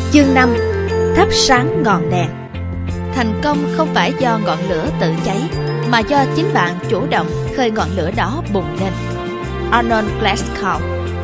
Chương 5. Thắp sáng ngọn đèn. Thành công không phải do ngọn lửa tự cháy, mà do chính bạn chủ động khơi ngọn lửa đó bùng lên. Arnold Glasgow.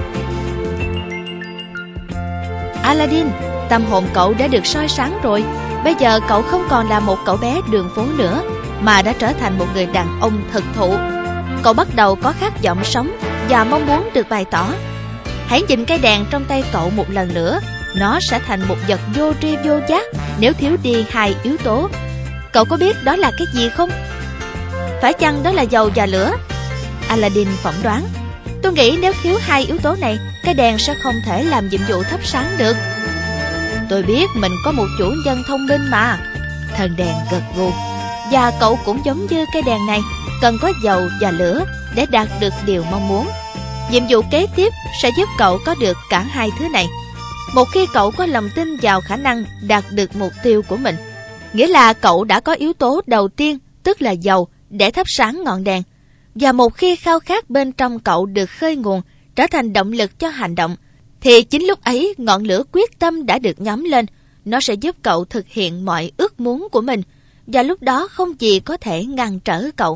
Aladdin, tâm hồn cậu đã được soi sáng rồi. Bây giờ cậu không còn là một cậu bé đường phố nữa, mà đã trở thành một người đàn ông thực thụ. Cậu bắt đầu có khát vọng sống và mong muốn được bày tỏ. Hãy nhìn cây đèn trong tay cậu một lần nữa. Nó sẽ thành một vật vô tri vô giác nếu thiếu đi hai yếu tố. Cậu có biết đó là cái gì không? Phải chăng đó là dầu và lửa? Aladdin phỏng đoán. Tôi nghĩ nếu thiếu hai yếu tố này, cây đèn sẽ không thể làm nhiệm vụ thắp sáng được. Tôi biết mình có một chủ nhân thông minh mà. Thần đèn gật gù. Và cậu cũng giống như cây đèn này, cần có dầu và lửa để đạt được điều mong muốn. Nhiệm vụ kế tiếp sẽ giúp cậu có được cả hai thứ này. Một khi cậu có lòng tin vào khả năng đạt được mục tiêu của mình, nghĩa là cậu đã có yếu tố đầu tiên, tức là dầu, để thắp sáng ngọn đèn. Và một khi khao khát bên trong cậu được khơi nguồn, trở thành động lực cho hành động, thì chính lúc ấy ngọn lửa quyết tâm đã được nhóm lên. Nó sẽ giúp cậu thực hiện mọi ước muốn của mình, và lúc đó không gì có thể ngăn trở cậu.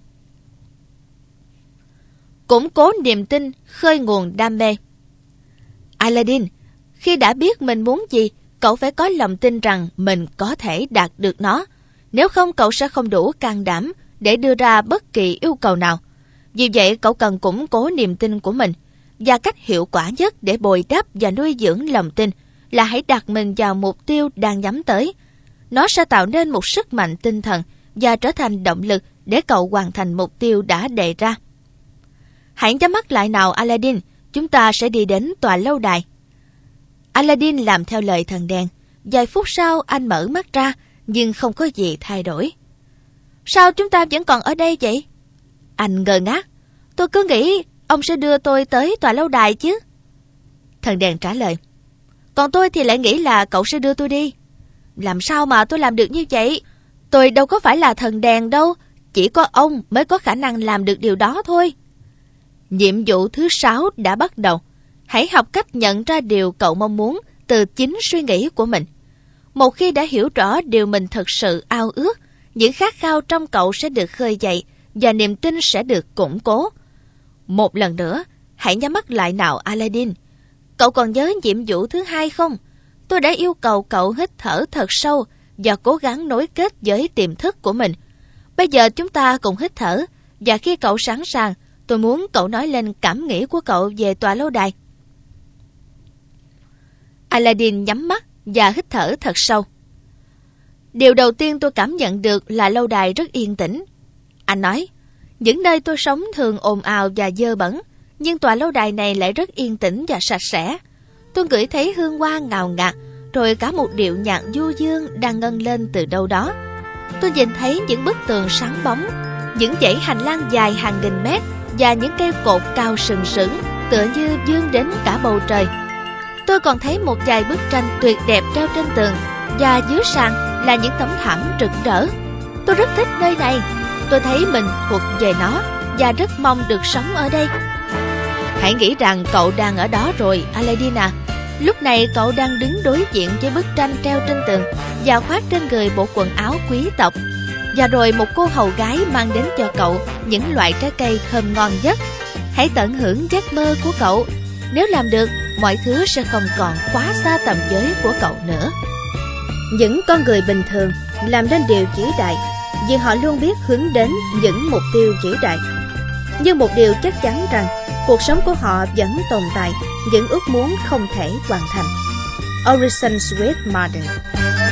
Củng cố niềm tin, khơi nguồn đam mê. Aladdin, khi đã biết mình muốn gì, cậu phải có lòng tin rằng mình có thể đạt được nó. Nếu không, cậu sẽ không đủ can đảm để đưa ra bất kỳ yêu cầu nào. Vì vậy, cậu cần củng cố niềm tin của mình. Và cách hiệu quả nhất để bồi đắp và nuôi dưỡng lòng tin là hãy đặt mình vào mục tiêu đang nhắm tới. Nó sẽ tạo nên một sức mạnh tinh thần và trở thành động lực để cậu hoàn thành mục tiêu đã đề ra. Hãy nhắm mắt lại nào Aladdin, chúng ta sẽ đi đến tòa lâu đài. Aladdin làm theo lời thần đèn. Vài phút sau anh mở mắt ra, nhưng không có gì thay đổi. Sao chúng ta vẫn còn ở đây vậy? Anh ngơ ngác. Tôi cứ nghĩ ông sẽ đưa tôi tới tòa lâu đài chứ. Thần đèn trả lời. Còn tôi thì lại nghĩ là cậu sẽ đưa tôi đi. Làm sao mà tôi làm được như vậy? Tôi đâu có phải là thần đèn đâu. Chỉ có ông mới có khả năng làm được điều đó thôi. Nhiệm vụ thứ 6 đã bắt đầu. Hãy học cách nhận ra điều cậu mong muốn từ chính suy nghĩ của mình. Một khi đã hiểu rõ điều mình thực sự ao ước, những khát khao trong cậu sẽ được khơi dậy và niềm tin sẽ được củng cố. Một lần nữa, hãy nhắm mắt lại nào Aladdin. Cậu còn nhớ nhiệm vụ thứ 2 không? Tôi đã yêu cầu cậu hít thở thật sâu và cố gắng nối kết với tiềm thức của mình. Bây giờ chúng ta cùng hít thở, và khi cậu sẵn sàng, tôi muốn cậu nói lên cảm nghĩ của cậu về tòa lâu đài. Aladdin nhắm mắt và hít thở thật sâu. Điều đầu tiên tôi cảm nhận được là lâu đài rất yên tĩnh. Anh nói, những nơi tôi sống thường ồn ào và dơ bẩn, nhưng tòa lâu đài này lại rất yên tĩnh và sạch sẽ. Tôi ngửi thấy hương hoa ngào ngạt, rồi cả một điệu nhạc du dương đang ngân lên từ đâu đó. Tôi nhìn thấy những bức tường sáng bóng, những dãy hành lang dài hàng nghìn mét và những cây cột cao sừng sững tựa như vươn đến cả bầu trời. Tôi còn thấy một vài bức tranh tuyệt đẹp treo trên tường, và dưới sàn là những tấm thảm rực rỡ. Tôi rất thích nơi này. Tôi thấy mình thuộc về nó và rất mong được sống ở đây. Hãy nghĩ rằng cậu đang ở đó rồi, Aladdin à. Lúc này cậu đang đứng đối diện với bức tranh treo trên tường và khoác trên người bộ quần áo quý tộc. Và rồi một cô hầu gái mang đến cho cậu những loại trái cây thơm ngon nhất. Hãy tận hưởng giấc mơ của cậu. Nếu làm được, mọi thứ sẽ không còn quá xa tầm giới của cậu nữa. Những con người bình thường làm nên điều vĩ đại vì họ luôn biết hướng đến những mục tiêu vĩ đại. Nhưng một điều chắc chắn rằng cuộc sống của họ vẫn tồn tại những ước muốn không thể hoàn thành. Orison Swett Marden.